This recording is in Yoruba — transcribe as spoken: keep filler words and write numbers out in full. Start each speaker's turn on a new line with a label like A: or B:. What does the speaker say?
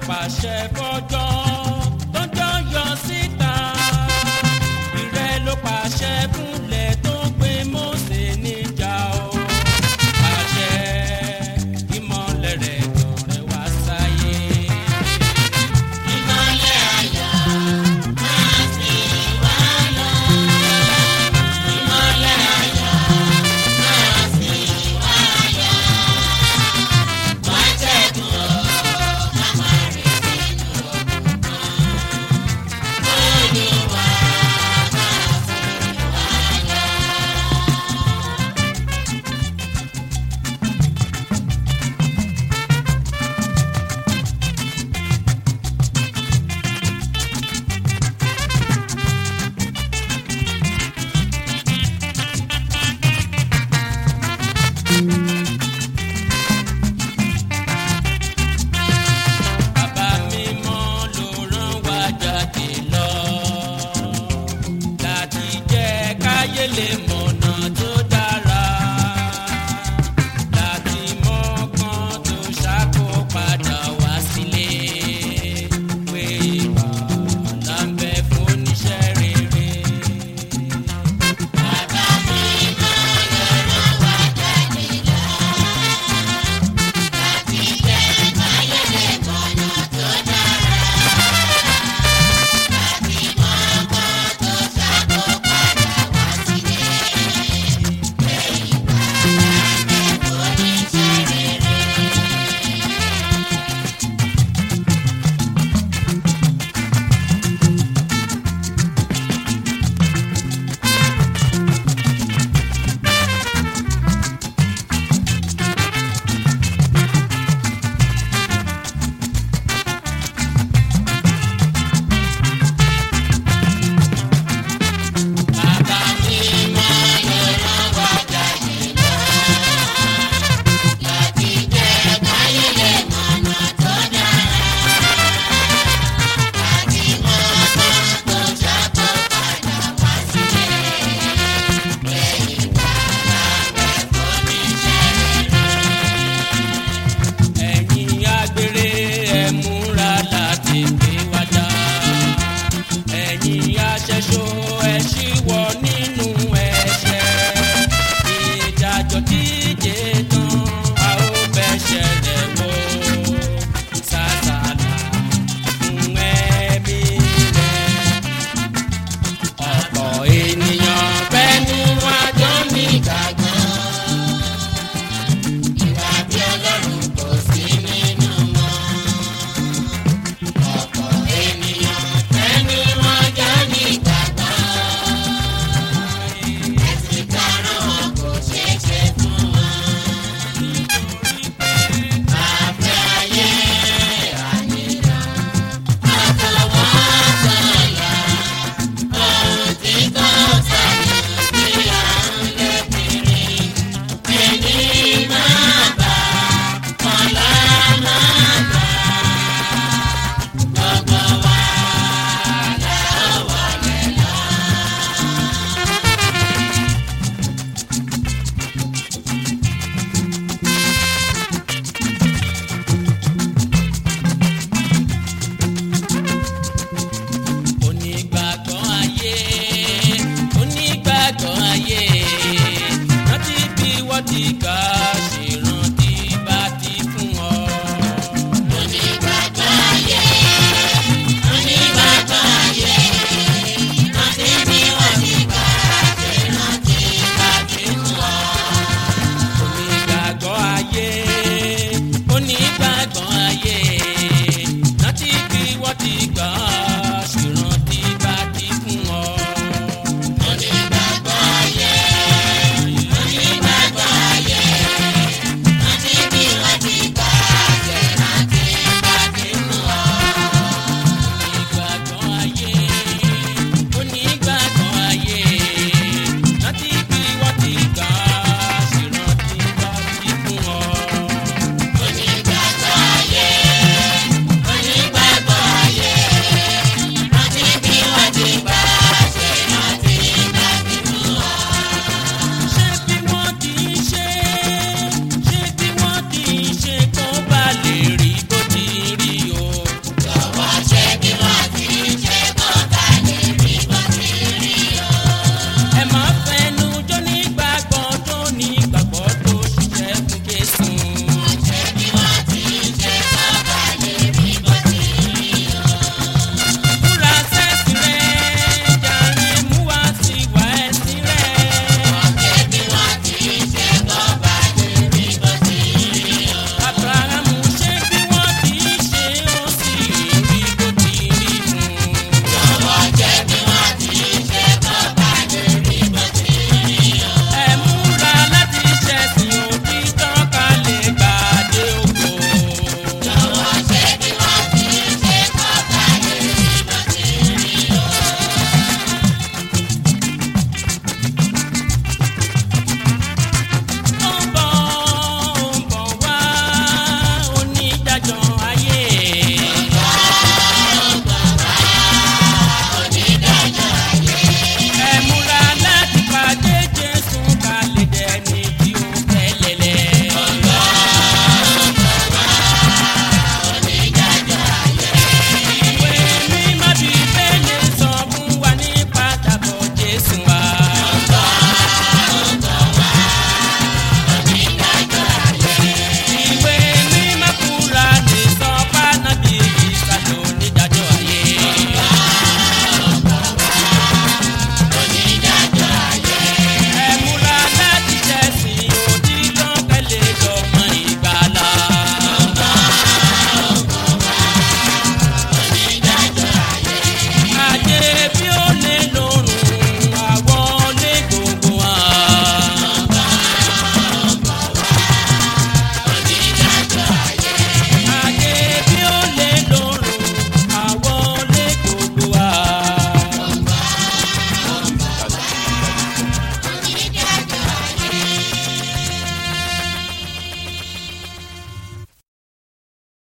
A: pàṣẹ fọ́jọ́ tọ́jọ́ yọ síta ìrẹ́ ló pàṣẹ fúnlẹ̀ tó gbé Mósè níjà o pàṣẹ ìmọ̀lẹ̀ rẹ̀ tàn rẹ̀ wá sáyé.
B: Ìmọ̀lẹ̀ ayọ̀ máa sì wá lọ. Ìmọ̀lẹ̀ ayọ̀ máa sì wá yọ. Wá tẹ̀gùn o, ká má rìn sínú òkùnkùn. Olúwa máa sì wá yọ.
A: Bàbá mímọ́ ló rán wa jáde lọ láti jẹ́ káyé lè mọ̀nà tó dára láti mọ́kàn tó ṣàkó padà wá sílé pé ìgbàlà ń bẹ fún oníṣẹ́ rere.
B: Bàbá mímọ́ ló rán wa jáde lọ. Láti jẹ́ káyé lè mọ̀nà tó dára. Láti mọ́kàn tó ṣàkó padà wá sílé. Pé ìgbàlà ń bẹ fún oníṣẹ́ rere. Bàbá mímọ́ ló rán wa jáde lọ. Láti jẹ́ káyé lè mọ̀nà tó dára. Láti mọ́kàn tó ṣàkó padà wá sílé. Pé ìgbàlà ń bẹ fún oníṣẹ́ rere.
A: Ẹ̀yin agbèrè ẹ múra láti gbé wa dá. Ẹ̀yin aṣẹ́ṣó ẹ ṣíwọ́ nínú ẹ̀ṣẹ̀. Ìdájọ́ díje tán a ó bẹ̀ṣẹ̀ rẹ̀ wò. Sàtàlà fún ẹ̀mí rẹ̀. Ọ̀pọ̀ ènìyàn fẹ́ nínú àjọ mi gbàgbọ́.
B: Ìwà bí Ọlọ́run kò sí nínú wọn. Ọ̀pọ̀ ènìyàn ẹni wọn jọ ní ìgbàgbọ́. Ẹ̀sìn kan wọn kò ṣeé ṣe fún wọn. Àfẹ́ ayé àníyàn. Àtọwọ́ sọ̀yà. Ohun tí kò sọ̀yà sí à ń lé kiri. Ẹni máa bá ọ̀la máa bá. Gbogbo wa la ó wọlé lọ.
A: Onígbàgbọ́ ayé onígbàgbọ́ ayé rántí bí wọ́n ti kà